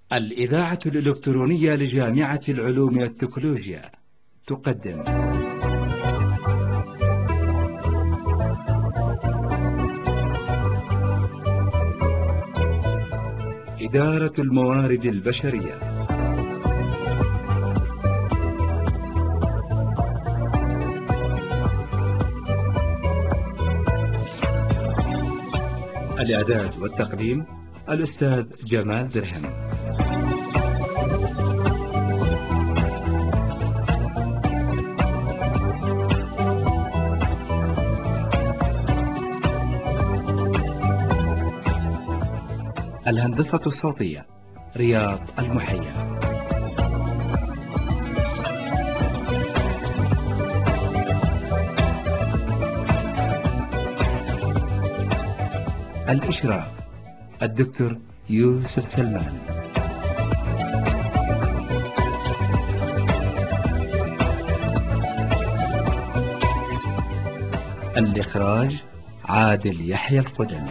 الإذاعة الإلكترونية لجامعة العلوم والتكنولوجيا تقدم إدارة الموارد البشرية. الإعداد والتقديم الأستاذ جمال درهم. الهندسة الصوتية رياض المحيا. الإشراف الدكتور يوسف سلمان. الإخراج عادل يحيى القدمي.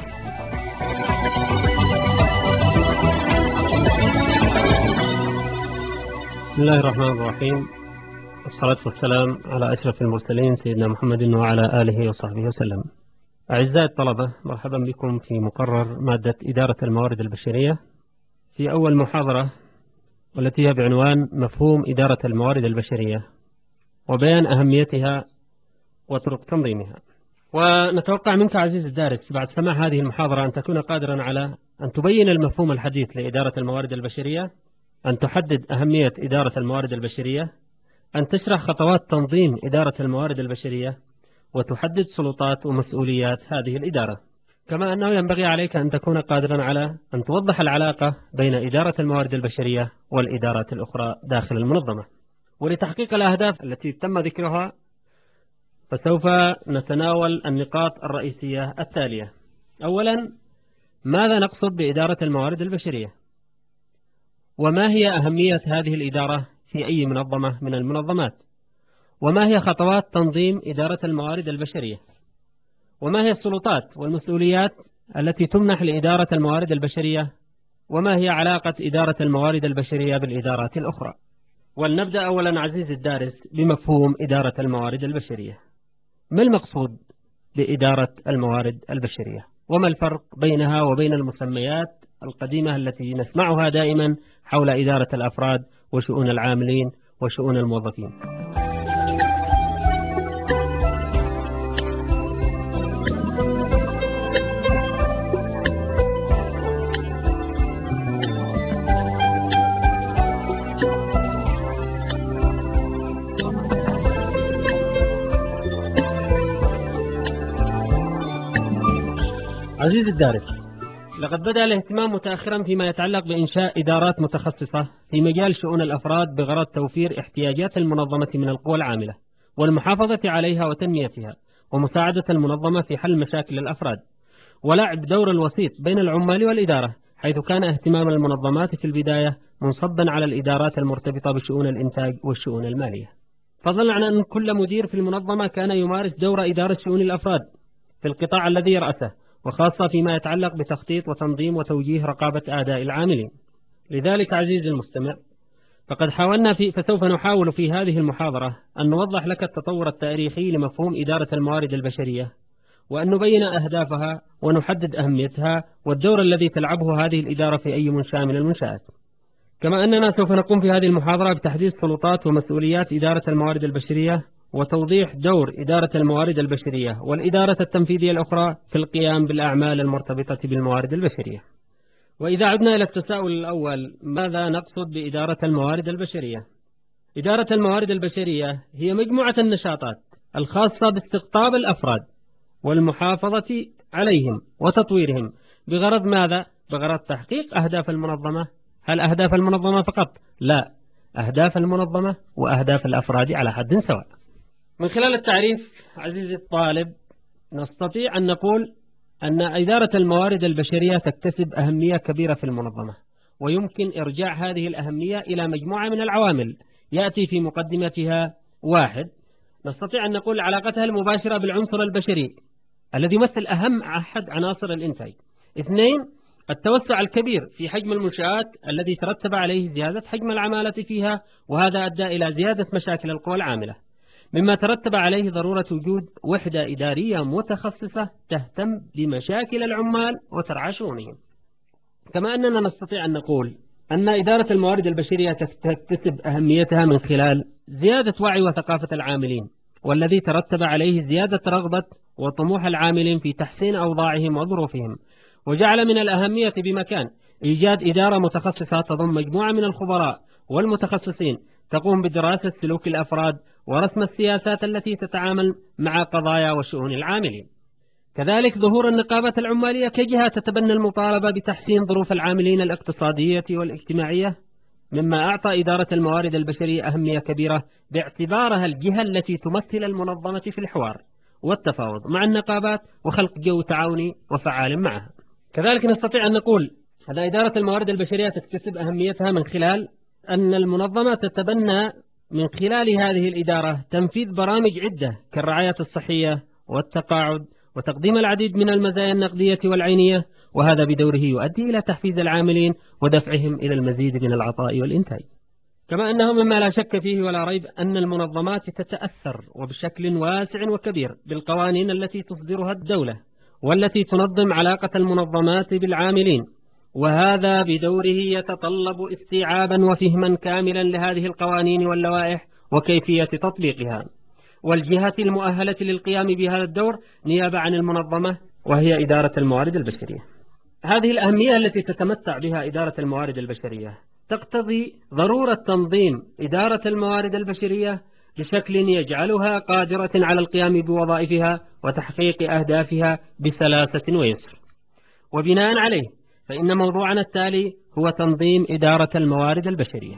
بسم الله الرحمن الرحيم، والصلاة والسلام على أشرف المرسلين سيدنا محمد وعلى آله وصحبه وسلم. أعزائي الطلبة، مرحبا بكم في مقرر مادة إدارة الموارد البشرية في أول محاضرة، والتي هي بعنوان مفهوم إدارة الموارد البشرية وبيان أهميتها وطرق تنظيمها. ونتوقع منك عزيز الدارس بعد سماع هذه المحاضرة أن تكون قادرا على أن تبين المفهوم الحديث لإدارة الموارد البشرية، أن تحدد أهمية إدارة الموارد البشرية، أن تشرح خطوات تنظيم إدارة الموارد البشرية، وتحدد سلطات ومسؤوليات هذه الإدارة. كما أنه ينبغي عليك أن تكون قادرا على أن توضح العلاقة بين إدارة الموارد البشرية والإدارات الأخرى داخل المنظمة. ولتحقيق الأهداف التي تم ذكرها فسوف نتناول النقاط الرئيسية التالية. أولا، ماذا نقصد بإدارة الموارد البشرية؟ وما هي أهمية هذه الإدارة في أي منظمة من المنظمات؟ وما هي خطوات تنظيم إدارة الموارد البشرية؟ وما هي السلطات والمسؤوليات التي تمنح لإدارة الموارد البشرية؟ وما هي علاقة إدارة الموارد البشرية بالإدارات الأخرى؟ ولنبدأ أولا عزيزي الدارس بمفهوم إدارة الموارد البشرية. ما المقصود بإدارة الموارد البشرية؟ وما الفرق بينها وبين المسميات القديمة التي نسمعها دائما حول إدارة الأفراد وشؤون العاملين وشؤون الموظفين؟ عزيزي الدارس، لقد بدأ الاهتمام متأخرا فيما يتعلق بإنشاء إدارات متخصصة في مجال شؤون الأفراد بغرض توفير احتياجات المنظمة من القوى العاملة والمحافظة عليها وتنميتها، ومساعدة المنظمة في حل مشاكل الأفراد، ولعب دور الوسيط بين العمال والإدارة، حيث كان اهتمام المنظمات في البداية منصبا على الإدارات المرتبطة بشؤون الإنتاج والشؤون المالية، فضلا عن أن كل مدير في المنظمة كان يمارس دور إدارة شؤون الأفراد في القطاع الذي يرأسه، وخاصة فيما يتعلق بتخطيط وتنظيم وتوجيه رقابة أداء العاملين. لذلك عزيزي المستمع، فسوف نحاول في هذه المحاضرة أن نوضح لك التطور التاريخي لمفهوم إدارة الموارد البشرية، وأن نبين أهدافها ونحدد أهميتها والدور الذي تلعبه هذه الإدارة في أي منشأة من المنشآت. كما أننا سوف نقوم في هذه المحاضرة بتحديد سلطات ومسؤوليات إدارة الموارد البشرية، وتوضيح دور إدارة الموارد البشرية والإدارة التنفيذية الأخرى في القيام بالأعمال المرتبطة بالموارد البشرية. وإذا عدنا إلى التساؤل الأول، ماذا نقصد بإدارة الموارد البشرية؟ إدارة الموارد البشرية هي مجموعة النشاطات الخاصة باستقطاب الأفراد والمحافظة عليهم وتطويرهم بغرض ماذا؟ بغرض تحقيق أهداف المنظمة. هل أهداف المنظمة فقط؟ لا، أهداف المنظمة وأهداف الأفراد على حد سواء. من خلال التعريف عزيزي الطالب، نستطيع أن نقول أن إدارة الموارد البشرية تكتسب أهمية كبيرة في المنظمة، ويمكن إرجاع هذه الأهمية إلى مجموعة من العوامل يأتي في مقدمتها: 1. نستطيع أن نقول علاقتها المباشرة بالعنصر البشري الذي يمثل أهم أحد عناصر الإنتاج. 2. التوسع الكبير في حجم المنشآت الذي ترتب عليه زيادة حجم العمالة فيها، وهذا أدى إلى زيادة مشاكل القوى العاملة، مما ترتب عليه ضرورة وجود وحدة إدارية متخصصة تهتم بمشاكل العمال وترعى شؤونهم. كما أننا نستطيع أن نقول أن إدارة الموارد البشرية تكتسب أهميتها من خلال زيادة وعي وثقافة العاملين، والذي ترتب عليه زيادة رغبة وطموح العاملين في تحسين أوضاعهم وظروفهم، وجعل من الأهمية بمكان إيجاد إدارة متخصصة تضم مجموعة من الخبراء والمتخصصين تقوم بدراسة سلوك الأفراد ورسم السياسات التي تتعامل مع قضايا وشؤون العاملين. كذلك ظهور النقابات العمالية كجهة تتبنى المطالبة بتحسين ظروف العاملين الاقتصادية والاجتماعية، مما أعطى إدارة الموارد البشرية أهمية كبيرة باعتبارها الجهة التي تمثل المنظمة في الحوار والتفاوض مع النقابات وخلق جو تعاوني وفعال معها. كذلك نستطيع أن نقول أن إدارة الموارد البشرية تكتسب أهميتها من خلال أن المنظمة تتبنى من خلال هذه الإدارة تنفيذ برامج عدة كالرعاية الصحية والتقاعد وتقديم العديد من المزايا النقدية والعينية، وهذا بدوره يؤدي إلى تحفيز العاملين ودفعهم إلى المزيد من العطاء والإنتاج. كما أنه مما لا شك فيه ولا ريب أن المنظمات تتأثر وبشكل واسع وكبير بالقوانين التي تصدرها الدولة والتي تنظم علاقة المنظمات بالعاملين، وهذا بدوره يتطلب استيعابا وفهما كاملا لهذه القوانين واللوائح وكيفية تطبيقها. والجهة المؤهلة للقيام بهذا الدور نيابة عن المنظمة وهي إدارة الموارد البشرية. هذه الأهمية التي تتمتع بها إدارة الموارد البشرية تقتضي ضرورة تنظيم إدارة الموارد البشرية بشكل يجعلها قادرة على القيام بوظائفها وتحقيق أهدافها بسلاسة ويسر. وبناء عليه فإن موضوعنا التالي هو تنظيم إدارة الموارد البشرية.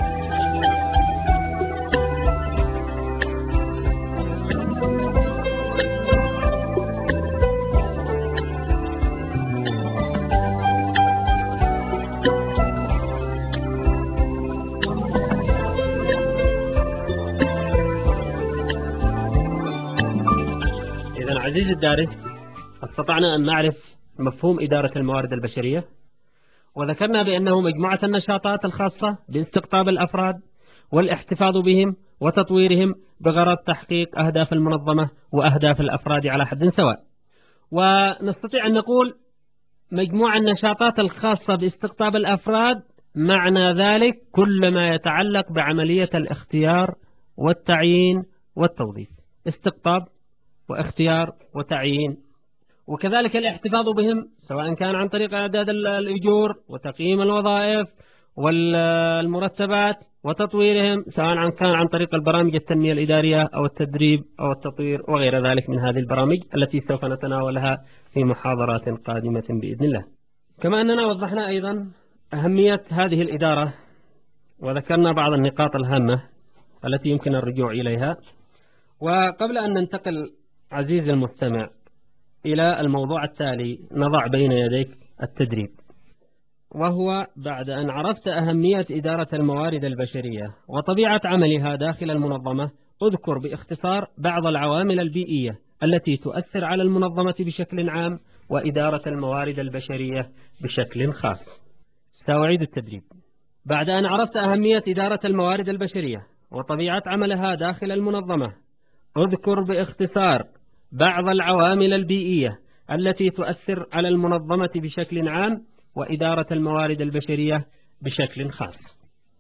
إذن عزيزي الدارس، استطعنا أن نعرف مفهوم إدارة الموارد البشرية، وذكرنا بأنه مجموعة النشاطات الخاصة باستقطاب الأفراد والاحتفاظ بهم وتطويرهم بغرض تحقيق أهداف المنظمة وأهداف الأفراد على حد سواء. ونستطيع أن نقول مجموعة النشاطات الخاصة باستقطاب الأفراد معنى ذلك كل ما يتعلق بعملية الاختيار والتعيين والتوظيف، استقطاب واختيار وتعيين، وكذلك الاحتفاظ بهم سواء كان عن طريق إعداد الأجور وتقييم الوظائف والمرتبات وتطويرهم، سواء كان عن طريق البرامج التنمية الإدارية أو التدريب أو التطوير وغير ذلك من هذه البرامج التي سوف نتناولها في محاضرات قادمة بإذن الله. كما أننا وضحنا أيضا أهمية هذه الإدارة وذكرنا بعض النقاط الهامة التي يمكن الرجوع إليها. وقبل أن ننتقل عزيزي المستمع إلى الموضوع التالي نضع بين يديك التدريب، وهو بعد أن عرفت أهمية إدارة الموارد البشرية وطبيعة عملها داخل المنظمة، أذكر باختصار بعض العوامل البيئية التي تؤثر على المنظمة بشكل عام وإدارة الموارد البشرية بشكل خاص. سأعيد التدريب. بعد أن عرفت أهمية إدارة الموارد البشرية وطبيعة عملها داخل المنظمة، أذكر باختصار بعض العوامل البيئية التي تؤثر على المنظمة بشكل عام وإدارة الموارد البشرية بشكل خاص.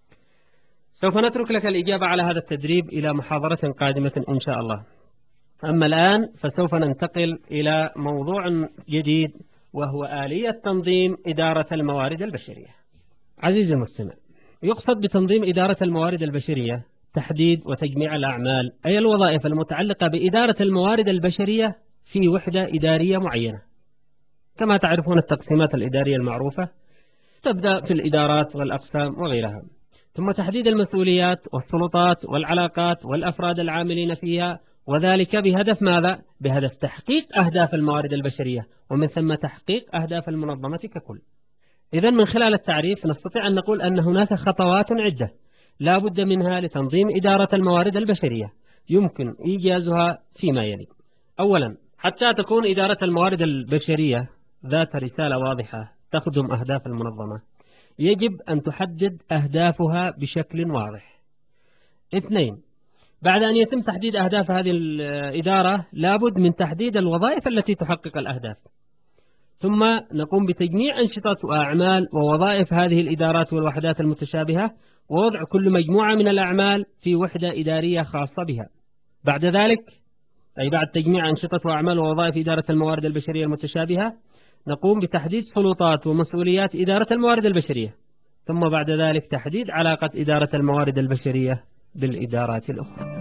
سوف نترك لك الإجابة على هذا التدريب إلى محاضرة قادمة إن شاء الله. أما الآن فسوف ننتقل إلى موضوع جديد وهو آلية تنظيم إدارة الموارد البشرية. عزيزي المستمع، يقصد بتنظيم إدارة الموارد البشرية تحديد وتجميع الأعمال، أي الوظائف المتعلقة بإدارة الموارد البشرية في وحدة إدارية معينة. كما تعرفون التقسيمات الإدارية المعروفة تبدأ في الإدارات والأقسام وغيرها، ثم تحديد المسؤوليات والسلطات والعلاقات والأفراد العاملين فيها، وذلك بهدف ماذا؟ بهدف تحقيق أهداف الموارد البشرية ومن ثم تحقيق أهداف المنظمة ككل. إذن من خلال التعريف نستطيع أن نقول أن هناك خطوات عدة لا بد منها لتنظيم إدارة الموارد البشرية يمكن إيجازها فيما يلي. أولا، حتى تكون إدارة الموارد البشرية ذات رسالة واضحة تخدم أهداف المنظمة، يجب أن تحدد أهدافها بشكل واضح. 2. بعد أن يتم تحديد أهداف هذه الإدارة لابد من تحديد الوظائف التي تحقق الأهداف، ثم نقوم بتجميع أنشطة وأعمال ووظائف هذه الإدارات والوحدات المتشابهة ووضع كل مجموعة من الأعمال في وحدة إدارية خاصة بها. بعد ذلك، أي بعد تجميع أنشطة وأعمال ووظائف إدارة الموارد البشرية المتشابهة، نقوم بتحديد سلطات ومسؤوليات إدارة الموارد البشرية، ثم بعد ذلك تحديد علاقة إدارة الموارد البشرية بالإدارات الأخرى.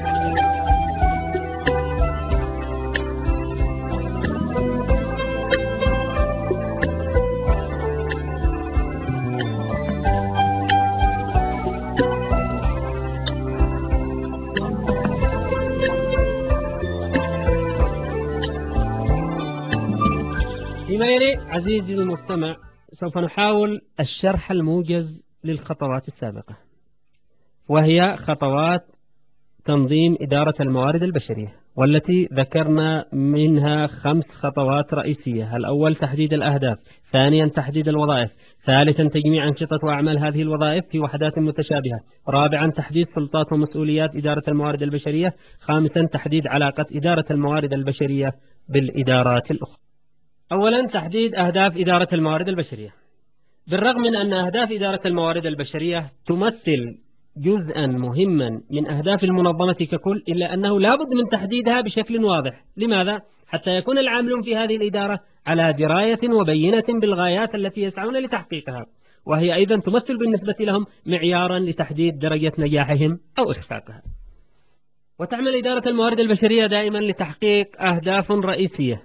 فيما يلي عزيزي المستمع سوف نحاول الشرح الموجز للخطوات السابقة، وهي خطوات تنظيم إدارة الموارد البشرية، والتي ذكرنا منها 5 خطوات رئيسية. الأول تحديد الأهداف، ثانيا تحديد الوظائف، ثالثا تجميع أنشطة وأعمال هذه الوظائف في وحدات متشابهة، رابعا تحديد سلطات ومسؤوليات إدارة الموارد البشرية، خامسا تحديد علاقة إدارة الموارد البشرية بالإدارات الأخرى. أولا تحديد أهداف إدارة الموارد البشرية. بالرغم من أن أهداف إدارة الموارد البشرية تمثل جزءا مهما من أهداف المنظمة ككل، إلا أنه لا بد من تحديدها بشكل واضح. لماذا؟ حتى يكون العاملون في هذه الإدارة على دراية وبينة بالغايات التي يسعون لتحقيقها، وهي أيضا تمثل بالنسبة لهم معيارا لتحديد درجة نجاحهم أو إخفاقها. وتعمل إدارة الموارد البشرية دائما لتحقيق أهداف رئيسية،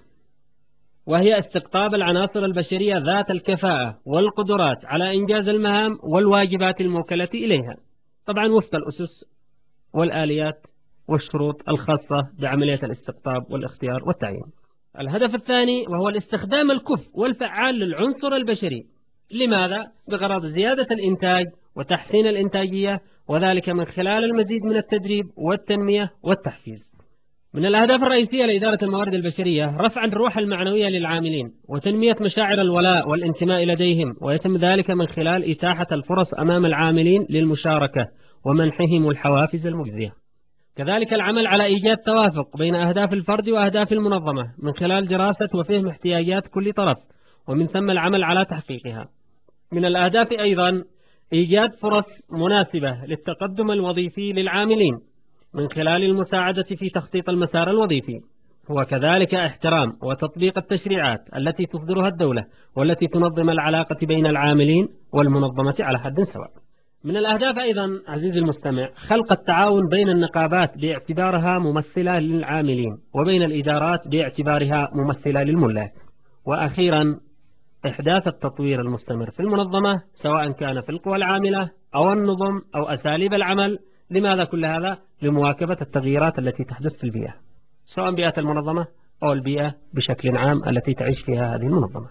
وهي استقطاب العناصر البشرية ذات الكفاءة والقدرات على إنجاز المهام والواجبات الموكلة إليها، طبعا وفق الأسس والآليات والشروط الخاصة بعملية الاستقطاب والاختيار والتعيين. الهدف الثاني وهو الاستخدام الكفء والفعال للعنصر البشري. لماذا؟ بغرض زيادة الإنتاج وتحسين الإنتاجية، وذلك من خلال المزيد من التدريب والتنمية والتحفيز. من الأهداف الرئيسية لإدارة الموارد البشرية رفع الروح المعنوية للعاملين وتنمية مشاعر الولاء والانتماء لديهم، ويتم ذلك من خلال إتاحة الفرص أمام العاملين للمشاركة ومنحهم الحوافز المجزية. كذلك العمل على إيجاد توافق بين أهداف الفرد وأهداف المنظمة من خلال دراسة وفهم احتياجات كل طرف، ومن ثم العمل على تحقيقها. من الأهداف أيضا إيجاد فرص مناسبة للتقدم الوظيفي للعاملين من خلال المساعدة في تخطيط المسار الوظيفي، وكذلك احترام وتطبيق التشريعات التي تصدرها الدولة والتي تنظم العلاقة بين العاملين والمنظمة على حد سواء. من الأهداف أيضا عزيزي المستمع خلق التعاون بين النقابات باعتبارها ممثلة للعاملين، وبين الإدارات باعتبارها ممثلة للملاك. وأخيرا إحداث التطوير المستمر في المنظمة، سواء كان في القوى العاملة أو النظم أو أساليب العمل. لماذا كل هذا؟ لمواكبة التغييرات التي تحدث في البيئة، سواء بيئة المنظمة أو البيئة بشكل عام التي تعيش فيها هذه المنظمة.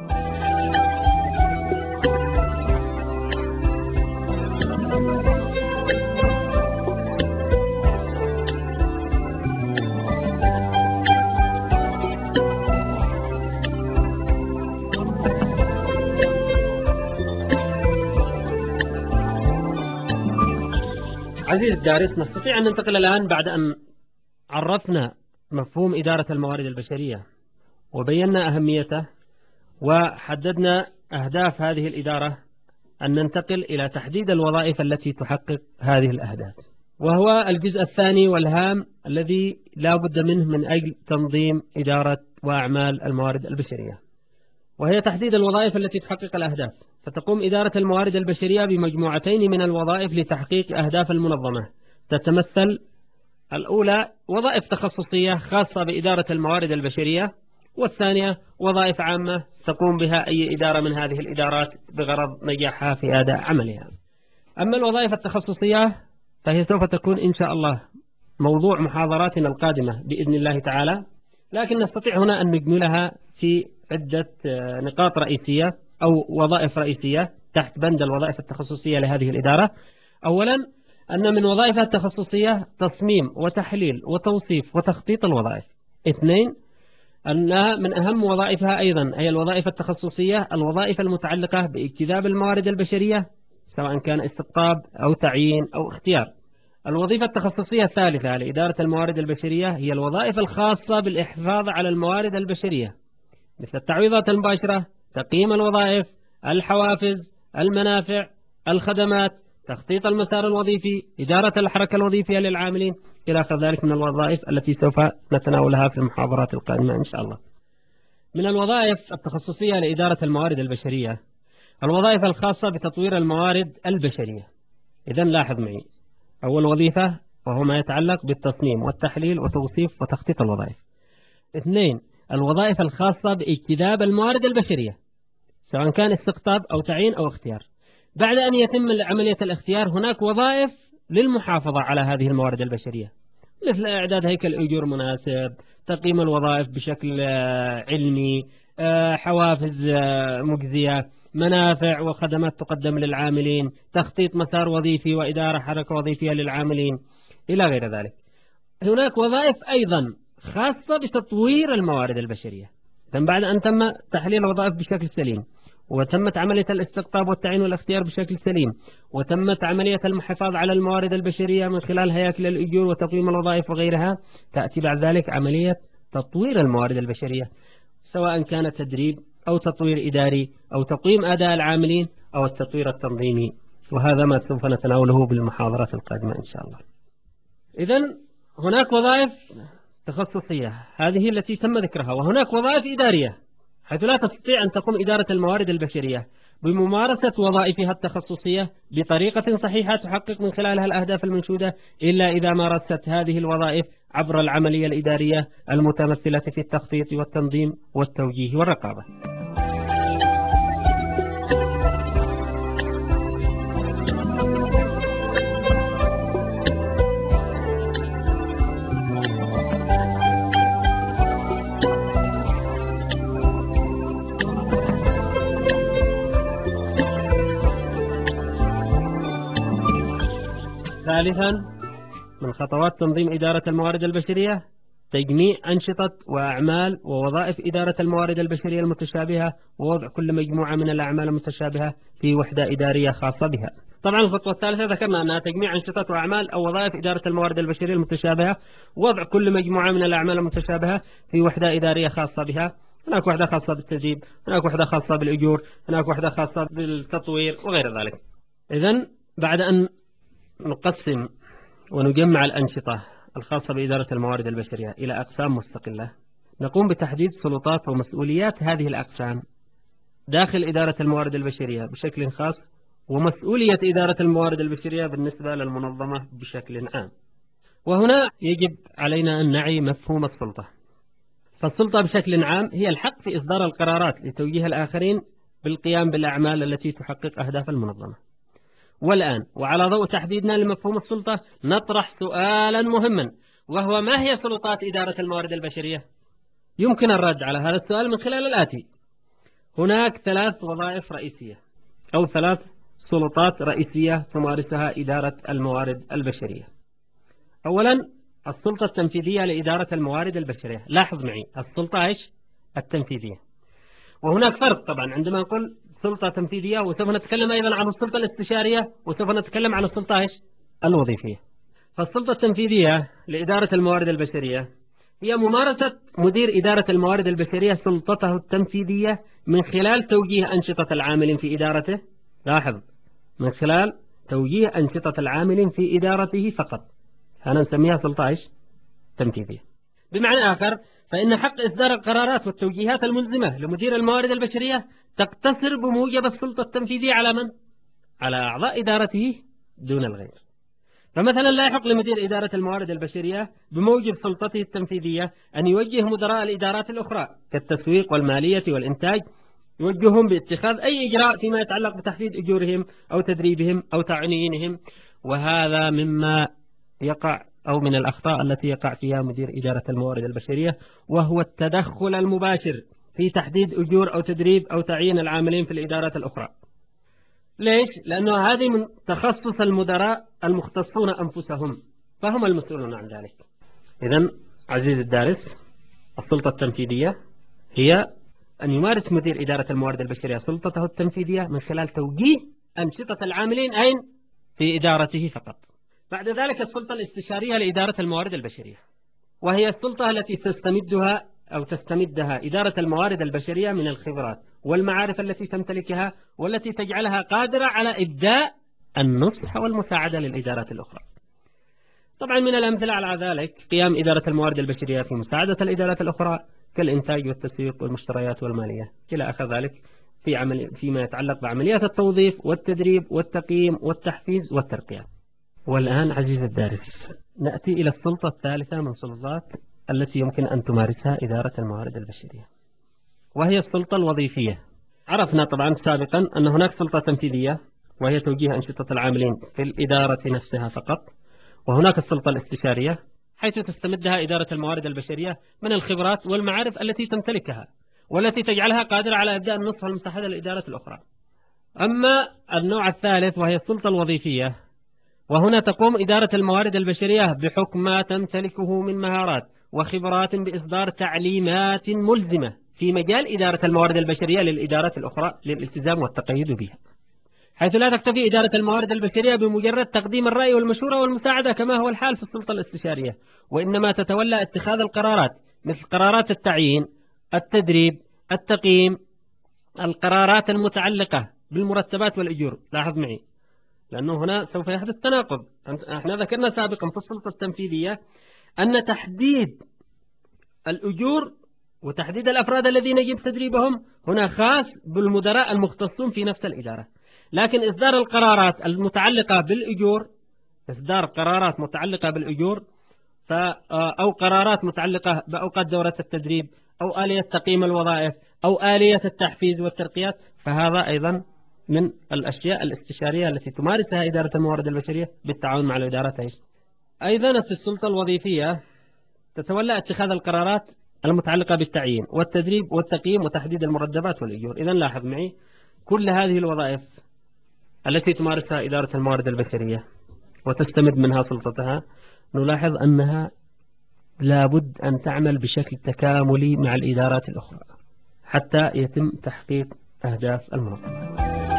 عزيز الدارس، نستطيع أن ننتقل الآن بعد أن عرفنا مفهوم إدارة الموارد البشرية وبينا أهميته وحددنا أهداف هذه الإدارة، أن ننتقل إلى تحديد الوظائف التي تحقق هذه الأهداف، وهو الجزء الثاني والهام الذي لا بد منه من أجل تنظيم إدارة وأعمال الموارد البشرية، وهي تحديد الوظائف التي تحقق الأهداف. فتقوم إدارة الموارد البشرية بمجموعتين من الوظائف لتحقيق أهداف المنظمة، تتمثل الأولى وظائف تخصصية خاصة بإدارة الموارد البشرية، والثانية وظائف عامة تقوم بها أي إدارة من هذه الإدارات بغرض نجاحها في أداء عملها. أما الوظائف التخصصية فهي سوف تكون إن شاء الله موضوع محاضراتنا القادمة بإذن الله تعالى، لكن نستطيع هنا أن نجملها في عدة نقاط رئيسية أو وظائف رئيسية تحت بند الوظائف التخصصية لهذه الإدارة. أولا، أن من وظائفها التخصصية تصميم وتحليل وتوصيف وتخطيط الوظائف. 2، أنها من أهم وظائفها أيضا هي الوظائف التخصصية، الوظائف المتعلقة باجتذاب الموارد البشرية سواء كان استقطاب أو تعيين أو اختيار. الوظيفة التخصصية الثالثة لإدارة الموارد البشرية هي الوظائف الخاصة بالحفاظ على الموارد البشرية، مثل التعويضات المباشرة، تقييم الوظائف، الحوافز، المنافع، الخدمات، تخطيط المسار الوظيفي، إدارة الحركة الوظيفية للعاملين، إلى آخر ذلك من الوظائف التي سوف نتناولها في المحاضرات القادمة إن شاء الله. من الوظائف التخصصية لإدارة الموارد البشرية الوظائف الخاصة بتطوير الموارد البشرية. إذن لاحظ معي، أول وظيفة وهو ما يتعلق بالتصميم والتحليل وتوصيف وتخطيط الوظائف. 2. الوظائف الخاصة باجتذاب الموارد البشرية سواء كان استقطاب أو تعيين أو اختيار. بعد أن يتم عملية الاختيار هناك وظائف للمحافظة على هذه الموارد البشرية، مثل إعداد هيكل أجور مناسب، تقييم الوظائف بشكل علمي، حوافز مجزية، منافع وخدمات تقدم للعاملين، تخطيط مسار وظيفي وإدارة حركة وظيفية للعاملين إلى غير ذلك. هناك وظائف أيضا خاصة بتطوير الموارد البشرية. بعد أن تم تحليل الوظائف بشكل سليم، وتمت عملية الاستقطاب والتعيين والاختيار بشكل سليم، وتمت عملية الحفاظ على الموارد البشرية من خلال هياكل الأجور وتقويم الوظائف وغيرها، تأتي بعد ذلك عملية تطوير الموارد البشرية، سواء كان تدريب أو تطوير إداري أو تقويم أداء العاملين أو التطوير التنظيمي، وهذا ما سوف نتناوله بالمحاضرات القادمة إن شاء الله. إذن هناك وظائف تخصصية هذه التي تم ذكرها، وهناك وظائف إدارية حيث لا تستطيع أن تقوم إدارة الموارد البشرية بممارسة وظائفها التخصصية بطريقة صحيحة تحقق من خلالها الأهداف المنشودة إلا إذا مارست هذه الوظائف عبر العملية الإدارية المتمثلة في التخطيط والتنظيم والتوجيه والرقابة. ثالثا من خطوات تنظيم إدارة الموارد البشرية تجميع أنشطة وأعمال ووظائف إدارة الموارد البشرية المتشابهة، ووضع كل مجموعة من الأعمال المتشابهة في وحدة إدارية خاصة بها. طبعا الخطوة الثالثة ذكرنا أنها تجميع أنشطة وأعمال أو وظائف إدارة الموارد البشرية المتشابهة، ووضع كل مجموعة من الأعمال المتشابهة في وحدة إدارية خاصة بها. هناك وحدة خاصة بالتدريب، هناك وحدة خاصة بالأجور، هناك وحدة خاصة بالتطوير وغير ذلك. إذن بعد أن نقسم ونجمع الأنشطة الخاصة بإدارة الموارد البشرية إلى أقسام مستقلة، نقوم بتحديد سلطات ومسؤوليات هذه الأقسام داخل إدارة الموارد البشرية بشكل خاص، ومسؤولية إدارة الموارد البشرية بالنسبة للمنظمة بشكل عام. وهنا يجب علينا أن نعي مفهوم السلطة. فالسلطة بشكل عام هي الحق في إصدار القرارات لتوجيه الآخرين بالقيام بالأعمال التي تحقق أهداف المنظمة. والآن وعلى ضوء تحديدنا لمفهوم السلطة نطرح سؤالا مهما، وهو ما هي سلطات إدارة الموارد البشرية؟ يمكن الرد على هذا السؤال من خلال الآتي. هناك 3 وظائف رئيسية أو 3 سلطات رئيسية تمارسها إدارة الموارد البشرية. أولا السلطة التنفيذية لإدارة الموارد البشرية. لاحظ معي السلطة إيش؟ التنفيذية. وهناك فرق طبعا عندما نقول سلطة تنفيذية، وسوف نتكلم أيضا عن السلطة الاستشارية، وسوف نتكلم عن السلطة إيش؟ الوظيفية. فالسلطة التنفيذية لإدارة الموارد البشرية هي ممارسة مدير إدارة الموارد البشرية سلطته التنفيذية من خلال توجيه أنشطة العاملين في إدارته. لاحظ، من خلال توجيه أنشطة العاملين في إدارته فقط، أنا نسميها سلطة إيش؟ تنفيذية. بمعنى آخر فإن حق إصدار القرارات والتوجيهات الملزمة لمدير الموارد البشرية تقتصر بموجب السلطة التنفيذية على من؟ على أعضاء إدارته دون الغير. فمثلا لا يحق لمدير إدارة الموارد البشرية بموجب سلطته التنفيذية أن يوجه مدراء الإدارات الأخرى كالتسويق والمالية والإنتاج، يوجههم باتخاذ أي إجراء فيما يتعلق بتحديد أجورهم أو تدريبهم أو تعيينهم، وهذا مما يقع أو من الأخطاء التي يقع فيها مدير إدارة الموارد البشرية، وهو التدخل المباشر في تحديد أجور أو تدريب أو تعيين العاملين في الإدارات الأخرى. ليش؟ لأنه هذه من تخصص المدراء المختصون أنفسهم، فهم المسؤولون عن ذلك. إذن عزيز الدارس، السلطة التنفيذية هي أن يمارس مدير إدارة الموارد البشرية سلطته التنفيذية من خلال توجيه أنشطة العاملين أين؟ في إدارته فقط. بعد ذلك السلطة الاستشارية لإدارة الموارد البشرية، وهي السلطة التي تستمدها إدارة الموارد البشرية من الخبرات والمعارف التي تمتلكها، والتي تجعلها قادرة على إبداء النصح والمساعدة للإدارات الأخرى. طبعا من الأمثلة على ذلك قيام إدارة الموارد البشرية في مساعدة الإدارات الأخرى كالإنتاج والتسويق والمشتريات والمالية إلى آخر ذلك، فيما يتعلق بعمليات التوظيف والتدريب والتقييم والتحفيز والترقية. والآن عزيزي الدارس نأتي إلى السلطة الثالثة من سلطات التي يمكن أن تمارسها إدارة الموارد البشرية، وهي السلطة الوظيفية. عرفنا طبعا سابقا أن هناك سلطة تنفيذية وهي توجيه أنشطة العاملين في الإدارة نفسها فقط، وهناك السلطة الاستشارية حيث تستمدها إدارة الموارد البشرية من الخبرات والمعارف التي تمتلكها، والتي تجعلها قادرة على إبداء النصح والمساعدة للإدارات الأخرى. أما النوع الثالث وهي السلطة الوظيفية، وهنا تقوم إدارة الموارد البشرية بحكم ما تمتلكه من مهارات وخبرات بإصدار تعليمات ملزمة في مجال إدارة الموارد البشرية للإدارات الأخرى للالتزام والتقيد بها، حيث لا تكتفي إدارة الموارد البشرية بمجرد تقديم الرأي والمشورة والمساعدة كما هو الحال في السلطة الاستشارية، وإنما تتولى اتخاذ القرارات مثل قرارات التعيين، التدريب، التقييم، القرارات المتعلقة بالمرتبات والأجور. لاحظ معي لأنه هنا سوف يحدث تناقض. احنا ذكرنا سابقا في السلطة التنفيذية أن تحديد الأجور وتحديد الأفراد الذين يجب تدريبهم هنا خاص بالمدراء المختصون في نفس الإدارة، لكن إصدار القرارات المتعلقة بالأجور، إصدار قرارات متعلقة بالأجور أو قرارات متعلقة بأوقات دورة التدريب أو آلية تقييم الوظائف أو آلية التحفيز والترقيات، فهذا أيضا من الأشياء الاستشارية التي تمارسها إدارة الموارد البشرية بالتعاون مع الإدارات. أيضا في السلطة الوظيفية تتولى اتخاذ القرارات المتعلقة بالتعيين والتدريب والتقييم وتحديد المرتبات والأجور. إذن لاحظ معي كل هذه الوظائف التي تمارسها إدارة الموارد البشرية وتستمد منها سلطتها، نلاحظ أنها لابد أن تعمل بشكل تكاملي مع الإدارات الأخرى حتى يتم تحقيق أهداف المنظمة.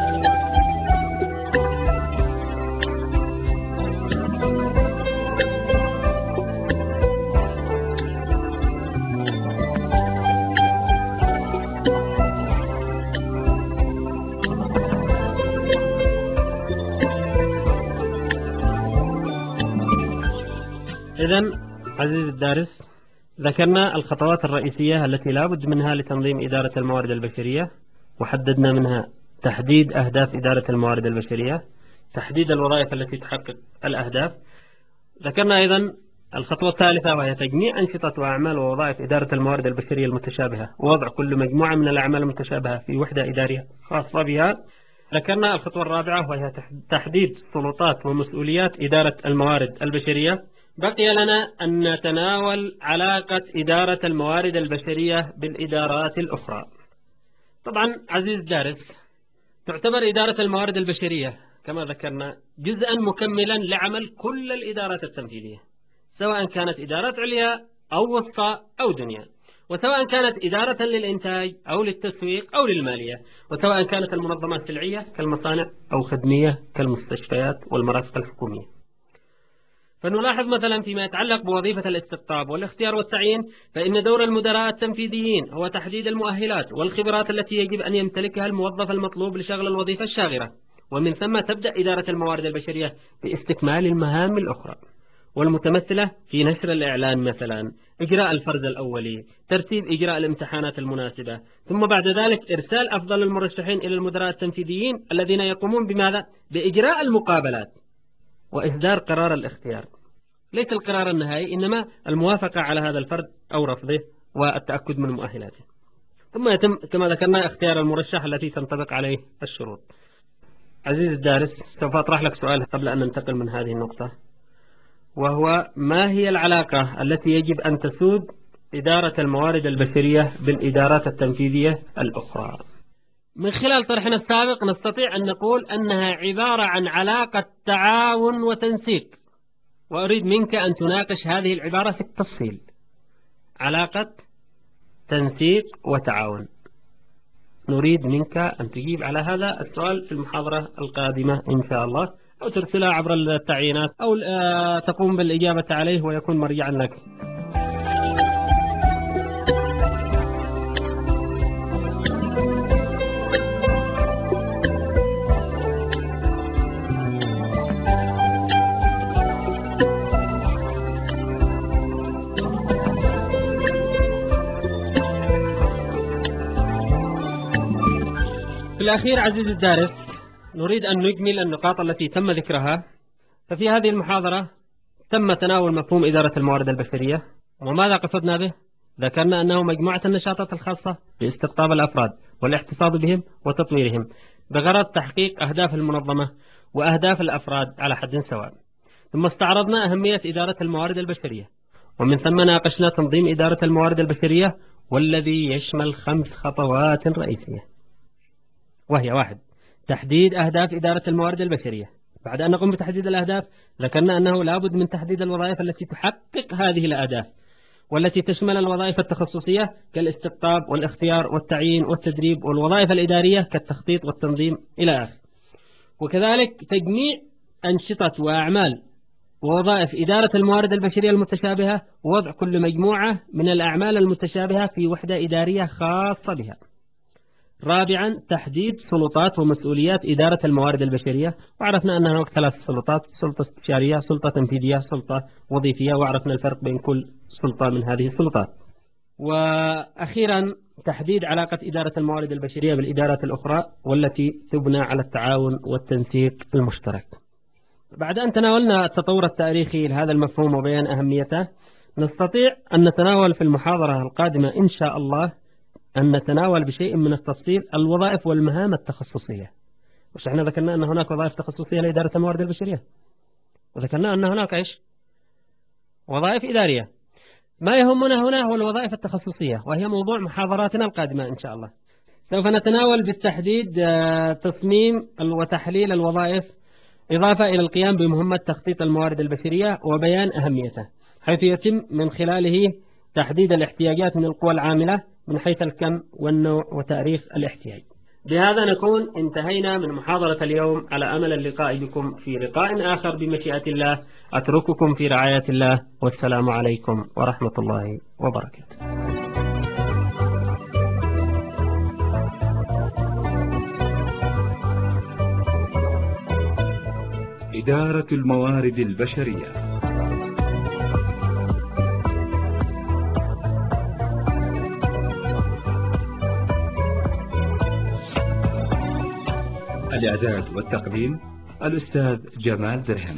إذن عزيزي الدارس ذكرنا الخطوات الرئيسية التي لا بد منها لتنظيم إدارة الموارد البشرية، وحددنا منها تحديد أهداف إدارة الموارد البشرية، تحديد الوظائف التي تحقق الأهداف. ذكرنا أيضا الخطوة الثالثة وهي تجميع أنشطة وأعمال ووظائف إدارة الموارد البشرية المتشابهة ووضع كل مجموعة من الأعمال المتشابهة في وحدة إدارية خاصة بها. ذكرنا الخطوة الرابعة وهي تحديد سلطات ومسؤوليات إدارة الموارد البشرية. بقي لنا أن نتناول علاقة إدارة الموارد البشرية بالإدارات الأخرى. طبعا عزيز الدارس تعتبر إدارة الموارد البشرية كما ذكرنا جزءا مكملا لعمل كل الإدارات التنفيذية، سواء كانت إدارات عليا أو وسطى أو دنيا، وسواء كانت إدارة للإنتاج أو للتسويق أو للمالية، وسواء كانت المنظمات سلعية كالمصانع أو خدمية كالمستشفيات والمرافق الحكومية. فنلاحظ مثلا فيما يتعلق بوظيفة الاستقطاب والاختيار والتعيين، فإن دور المدراء التنفيذيين هو تحديد المؤهلات والخبرات التي يجب أن يمتلكها الموظف المطلوب لشغل الوظيفة الشاغرة، ومن ثم تبدأ إدارة الموارد البشرية باستكمال المهام الأخرى والمتمثلة في نشر الإعلان مثلا، إجراء الفرز الأولي، ترتيب إجراء الامتحانات المناسبة، ثم بعد ذلك إرسال أفضل المرشحين إلى المدراء التنفيذيين الذين يقومون بماذا؟ بإجراء المقابلات وإصدار قرار الاختيار، ليس القرار النهائي إنما الموافقة على هذا الفرد أو رفضه والتأكد من مؤهلاته، ثم يتم كما ذكرنا اختيار المرشح الذي تنطبق عليه الشروط. عزيز الدارس سوف أطرح لك سؤال قبل أن ننتقل من هذه النقطة، وهو ما هي العلاقة التي يجب أن تسود إدارة الموارد البشرية بالإدارات التنفيذية الأخرى؟ من خلال طرحنا السابق نستطيع أن نقول أنها عبارة عن علاقة تعاون وتنسيق، وأريد منك أن تناقش هذه العبارة في التفصيل. علاقة تنسيق وتعاون. نريد منك أن تجيب على هذا السؤال في المحاضرة القادمة إن شاء الله، أو ترسلها عبر التعيينات، أو تقوم بالإجابة عليه ويكون مرجعا لك. في الأخير عزيزي الدارس، نريد أن نجمل النقاط التي تم ذكرها. ففي هذه المحاضرة تم تناول مفهوم إدارة الموارد البشرية، وماذا قصدنا به؟ ذكرنا أنه مجموعة النشاطات الخاصة باستقطاب الأفراد والاحتفاظ بهم وتطويرهم بغرض تحقيق أهداف المنظمة وأهداف الأفراد على حد سواء. ثم استعرضنا أهمية إدارة الموارد البشرية، ومن ثم ناقشنا تنظيم إدارة الموارد البشرية، والذي يشمل 5 خطوات رئيسية، وهي: 1. تحديد أهداف إدارة الموارد البشرية. بعد أن نقوم بتحديد الأهداف، ذكرنا أنه لابد من تحديد الوظائف التي تحقق هذه الأهداف، والتي تشمل الوظائف التخصصية كالاستقطاب والاختيار والتعيين والتدريب، والوظائف الإدارية كالتخطيط والتنظيم إلى آخره. وكذلك تجميع أنشطة وأعمال ووظائف إدارة الموارد البشرية المتشابهة، ووضع كل مجموعة من الأعمال المتشابهة في وحدة إدارية خاصة بها. 4. تحديد سلطات ومسؤوليات إدارة الموارد البشرية، وعرفنا أن هناك 3 سلطات: سلطة استشارية، سلطة تنفيذية، سلطة وظيفية، وعرفنا الفرق بين كل سلطة من هذه السلطات. وأخيرا تحديد علاقة إدارة الموارد البشرية بالإدارات الأخرى، والتي تبنى على التعاون والتنسيق المشترك. بعد أن تناولنا التطور التاريخي لهذا المفهوم وبيان أهميته، نستطيع أن نتناول في المحاضرة القادمة إن شاء الله أن نتناول بشيء من التفصيل الوظائف والمهام التخصصية. وش احنا ذكرنا أن هناك وظائف تخصصية لإدارة الموارد البشرية، وذكرنا أن هناك إيش؟ وظائف إدارية. ما يهمنا هنا هو الوظائف التخصصية، وهي موضوع محاضراتنا القادمة إن شاء الله. سوف نتناول بالتحديد تصميم وتحليل الوظائف، إضافة إلى القيام بمهمة تخطيط الموارد البشرية وبيان أهميته، حيث يتم من خلاله تحديد الاحتياجات من القوى العاملة من حيث الكم والنوع وتاريخ الاحتياج. بهذا نكون انتهينا من محاضرة اليوم، على أمل اللقاء بكم في لقاء آخر بمشيئة الله. أترككم في رعاية الله، والسلام عليكم ورحمة الله وبركاته. إدارة الموارد البشرية. الإعداد والتقديم الأستاذ جمال درهم.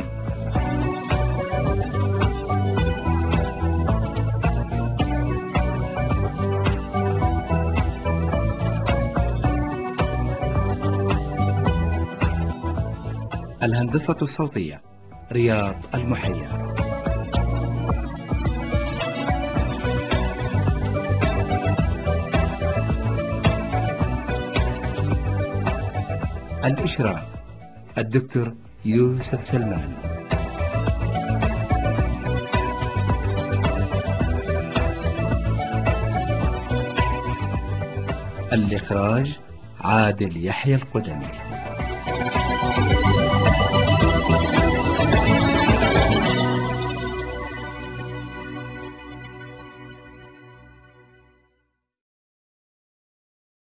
الهندسة الصوتية رياض المحيا. الإشراف الدكتور يوسف سلمان. الإخراج عادل يحيى القدمي.